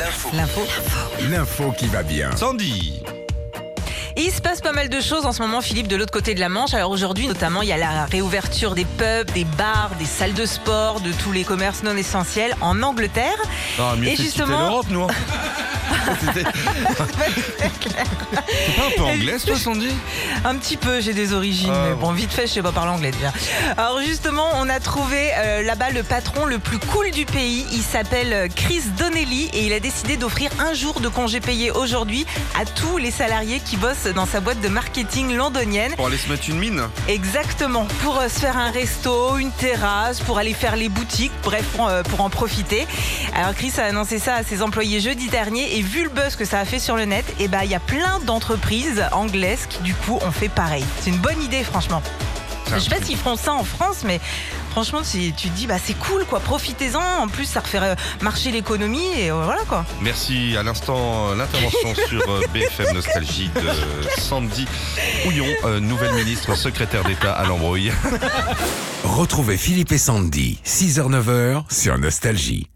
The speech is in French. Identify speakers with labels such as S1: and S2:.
S1: L'info qui va bien.
S2: Sandy.
S3: Et il se passe pas mal de choses en ce moment, Philippe, de l'autre côté de la Manche. Alors aujourd'hui, notamment, il y a la réouverture des pubs, des bars, des salles de sport, de tous les commerces non essentiels en Angleterre.
S2: Ah, mieux
S3: Et
S2: fait de quitter
S3: justement-
S2: l'Europe, nous. T'es pas un peu anglaise, toi, Sandy?
S3: Un petit peu, j'ai des origines,
S2: Ah,
S3: mais bon, vite fait, je sais pas parler anglais déjà. Alors justement, on a trouvé là-bas le patron le plus cool du pays. Il s'appelle Chris Donnelly et il a décidé d'offrir un jour de congé payé aujourd'hui à tous les salariés qui bossent dans sa boîte de marketing londonienne.
S2: Pour aller se mettre une mine?
S3: Exactement, pour se faire un resto, une terrasse, pour aller faire les boutiques, bref, pour en profiter. Alors Chris a annoncé ça à ses employés jeudi dernier et vu le buzz que ça a fait sur le net, et il y a plein d'entreprises anglaises qui du coup ont fait pareil. C'est une bonne idée franchement. Je sais pas s'ils feront ça en France, mais franchement, si tu te dis c'est cool quoi, profitez-en. En plus, ça refait marcher l'économie et voilà quoi.
S2: Merci. À l'instant, l'intervention sur BFM Nostalgie de Sandy Houillon, nouvelle ministre secrétaire d'État à l'embrouille.
S1: Retrouvez Philippe et Sandy, 6h-9h sur Nostalgie.